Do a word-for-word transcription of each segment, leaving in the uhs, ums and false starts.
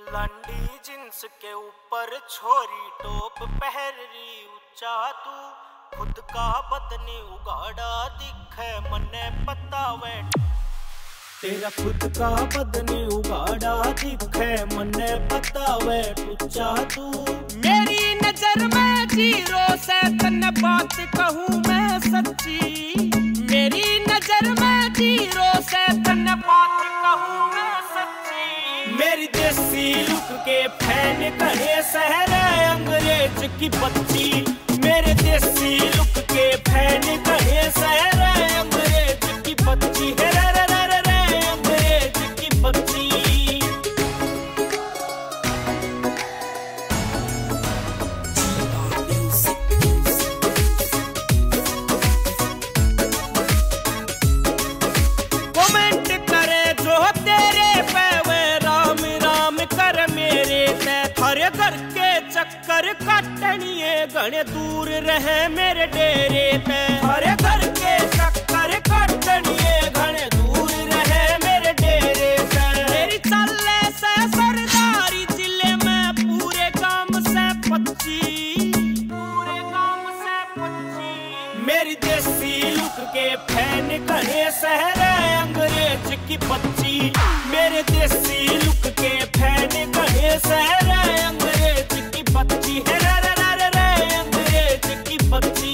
Landi jeans के ऊपर छोरी टॉप पहन रही ऊंचा तू खुद का बदनी उगाड़ा दिखे मने बतावे तेरा खुद का बदनी उगाड़ा दिखे मने बतावे ऊंचा तू मेरी नजर में जीरो से तन्ने बात कहूँ मैं सच्ची मेरी नजर में जीरो से तन्ने बात कहूँ मैं सच्ची मेरी देसी लुक के फैन कहे शहर अंग्रेज की बच्ची मेरे देसी लुक के फैन कहे शहर अंग्रेज की बच्ची है रे रे रे रे अंग्रेज की बच्ची कमेंट करे जो तेरे पे वे राम राम कर मेरे ते हरे घर के चक्कर काटनिए घने दूर रहे मेरे डेरे पे हरे घर के चक्कर काटनिए घने दूर रहे मेरे डेरे पे मेरी चले से सरदारी जिले में पूरे काम से पच्ची पूरे काम से पच्ची मेरी देसी लुक के फैन कहे शहर अंग्रेज की बच्ची मेरे देसी लुक के फैन कहे शहर अंग्रेज की बच्ची है रे रे रे रे अंग्रेज की बच्ची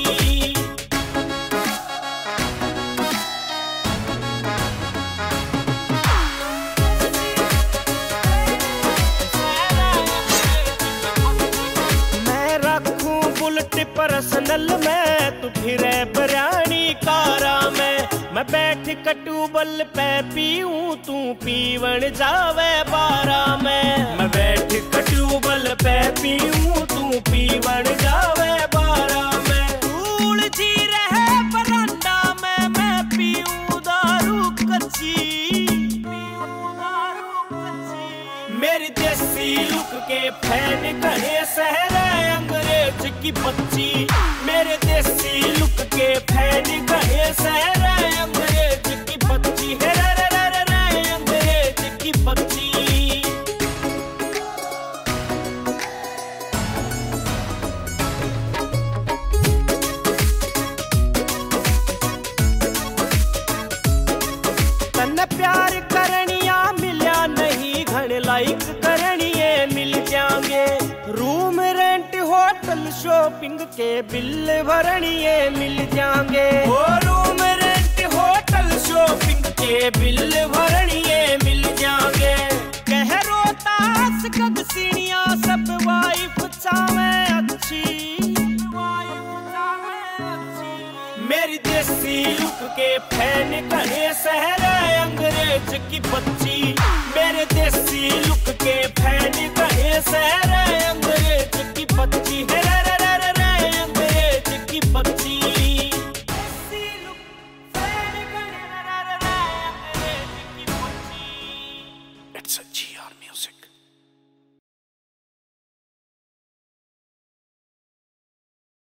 मैं रखूं बुलेट पर्सनल में तू फिरे बरानी कारा में मैं बैठ कटूबल पे पीऊं तू पीवण जावे बारा में मैं बैठ कटूबल पे पीऊं तू पीवण जावे बारा में धूल जी रहे बरांडा में मैं पीऊं दारू कच्ची पीऊं दारू कच्ची मेरी देसी लुक के फैन कहे शहर अंग्रेज की बच्ची मेरे देसी लुक के फैन कहे शहर अंग्रेज की बच्ची है रे रे रे रे अंग्रेज की बच्ची तन्ने प्यार करनिया मिल्या नहीं घण लाइक करनिए मिल जाएंगे रूम रेंट होटल शॉपिंग के बिल भरनिए मिल जाएंगे ओ रूम रेंट होटल शॉपिंग के बिल भरनिए मिल जाएंगे कह रोहतास गगसिनिया सब वाइफ चावे अच्छी वाइफ चावे अच्छी मेरी देसी लुक के फैन कहे शहर अंग्रेज की बच्ची मेरे देसी लुक के फैन कहे शहर